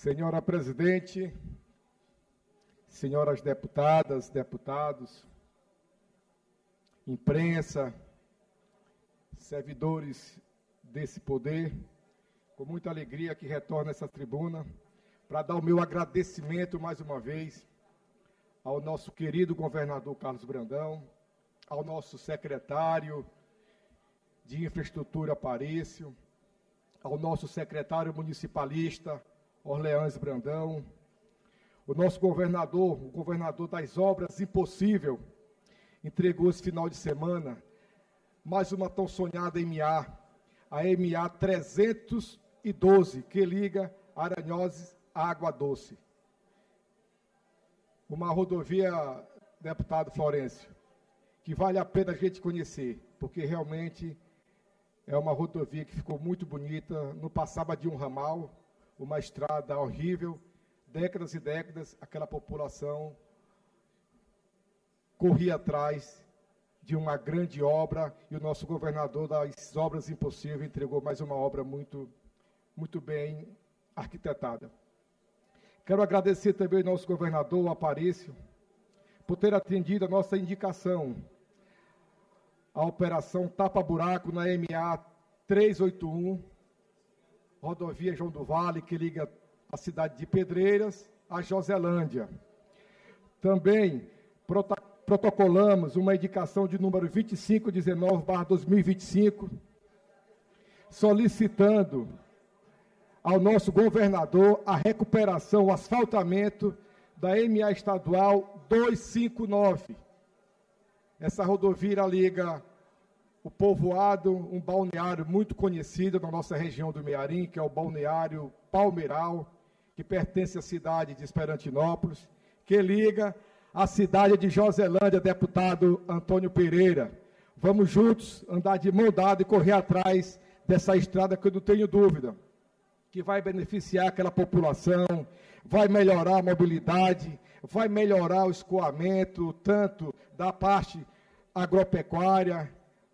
Senhora Presidente, senhoras deputadas, deputados, imprensa, servidores desse poder, com muita alegria que retorno a essa tribuna para dar o meu agradecimento mais uma vez ao nosso querido governador Carlos Brandão, ao nosso secretário de Infraestrutura Aparício, ao nosso secretário municipalista Orleans Brandão, o nosso governador, o governador das obras impossível, entregou esse final de semana mais uma tão sonhada MA, a MA 312, que liga Aranhoses à Água Doce. Uma rodovia, deputado Florencio, que vale a pena a gente conhecer, porque realmente é uma rodovia que ficou muito bonita, não passava de um ramal, uma estrada horrível, décadas e décadas, aquela população corria atrás de uma grande obra, e o nosso governador das obras impossíveis entregou mais uma obra muito bem arquitetada. Quero agradecer também ao nosso governador, Aparício, por ter atendido a nossa indicação, a operação Tapa-Buraco na MA 381, rodovia João do Vale, que liga a cidade de Pedreiras a Joselândia. Também protocolamos uma indicação de número 2519/2025, solicitando ao nosso governador a recuperação, o asfaltamento da MA estadual 259. Essa rodovia liga o povoado, um balneário muito conhecido na nossa região do Mearim, que é o balneário Palmeiral, que pertence à cidade de Esperantinópolis, que liga a cidade de Joselândia, deputado Antônio Pereira. Vamos juntos andar de mão dada e correr atrás dessa estrada, que eu não tenho dúvida que vai beneficiar aquela população, vai melhorar a mobilidade, vai melhorar o escoamento, tanto da parte agropecuária,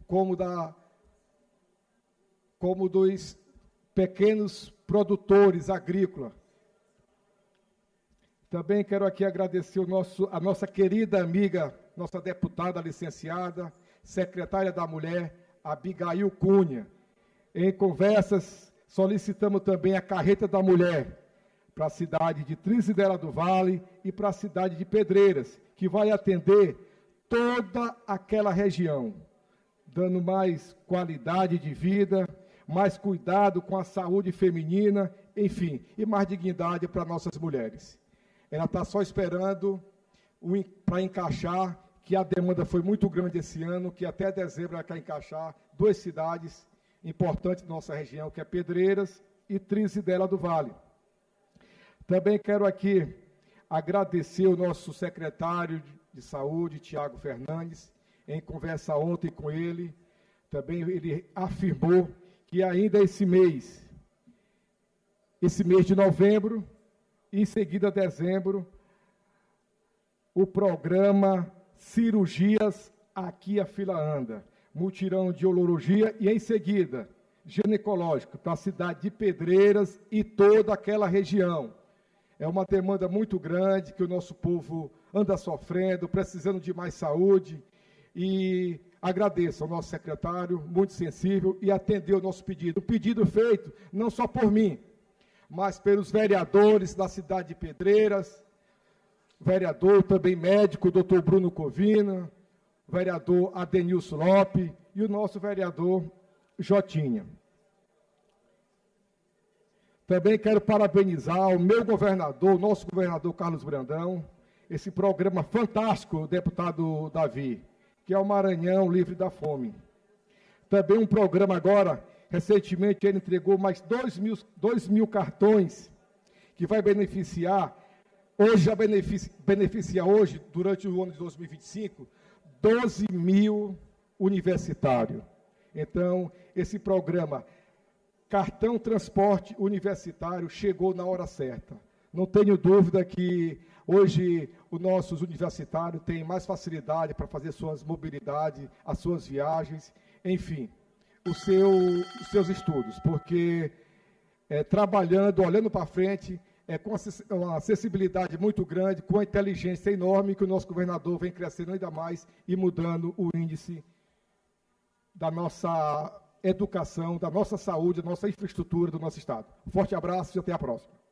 como dos pequenos produtores agrícolas. Também quero aqui agradecer a nossa querida amiga, nossa deputada licenciada, secretária da Mulher, Abigail Cunha. Em conversas, solicitamos também a carreta da mulher para a cidade de Trizidela do Vale e para a cidade de Pedreiras, que vai atender toda aquela região, dando mais qualidade de vida, mais cuidado com a saúde feminina, enfim, e mais dignidade para nossas mulheres. Ela está só esperando para encaixar, que a demanda foi muito grande esse ano, que até dezembro ela quer encaixar duas cidades importantes da nossa região, que é Pedreiras e Trizidela do Vale. Também quero aqui agradecer o nosso secretário de Saúde, Tiago Fernandes. Em conversa ontem com ele, também ele afirmou que ainda esse mês de novembro, e em seguida dezembro, o programa Cirurgias Aqui a Fila Anda, mutirão de urologia e, em seguida, ginecológico, para a cidade de Pedreiras e toda aquela região. É uma demanda muito grande que o nosso povo anda sofrendo, precisando de mais saúde, e agradeço ao nosso secretário, muito sensível, e atendeu o nosso pedido. O pedido feito não só por mim, mas pelos vereadores da cidade de Pedreiras, vereador também médico, doutor Bruno Covina, vereador Adenilson Lopes e o nosso vereador Jotinha. Também quero parabenizar o meu governador, nosso governador Carlos Brandão, esse programa fantástico, deputado Davi, que é o Maranhão Livre da Fome. Também um programa agora, recentemente ele entregou mais 2 mil cartões, que vai beneficiar, hoje já beneficia hoje, durante o ano de 2025, 12 mil universitários. Então, esse programa, Cartão Transporte Universitário, chegou na hora certa. Não tenho dúvida que hoje os nossos universitários têm mais facilidade para fazer suas mobilidades, as suas viagens, enfim, os seus estudos, porque trabalhando, olhando para frente, com uma acessibilidade muito grande, com a inteligência enorme que o nosso governador vem crescendo ainda mais e mudando o índice da nossa educação, da nossa saúde, da nossa infraestrutura do nosso Estado. Um forte abraço e até a próxima.